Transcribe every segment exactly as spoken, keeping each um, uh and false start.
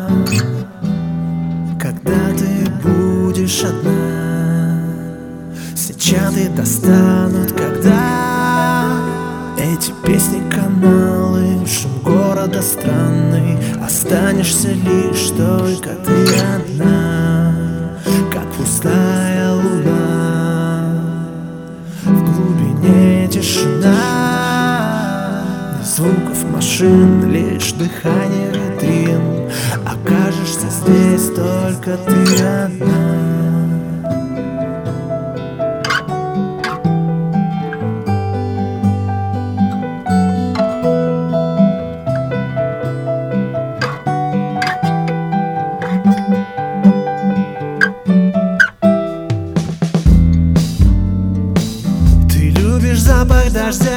когда ты будешь одна. Все чаты достанут, когда эти песни, каналы, шум города странный. Останешься лишь только ты одна, как пустая луна. В глубине тишина, ни звуков машин, лишь дыхание витрин. Окажешься здесь только ты одна. Запах дождя,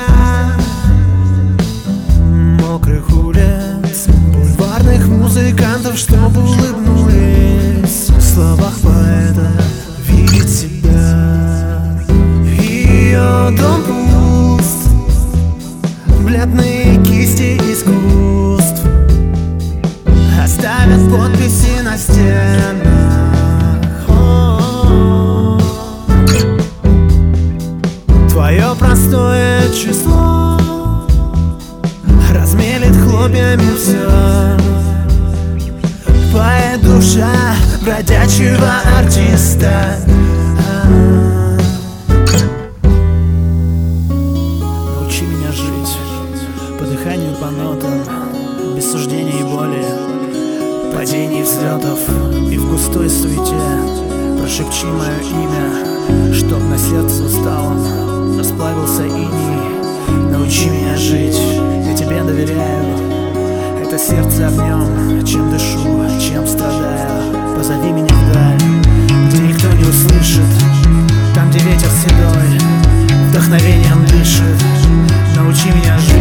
мокрых улиц, бульварных музыкантов, чтобы улыбнулись. В словах поэта видеть себя. Ее дом пуст, бледные кисти искусств оставят подписи на стенах. Твое простое число размелит хлопьями все. Поэт — душа бродячего артиста. Научи меня жить по дыханию, по нотам, без суждений и боли, падений, взлетов и в густой суете. Прошепчи мое имя, чтоб на сердце усталом расплавился иней. Научи меня жить, я тебе доверяю. Это сердце огнем, чем дышу, чем страдаю. Позови меня вдаль, где никто не услышит, там, где ветер седой вдохновением дышит. Научи меня жить.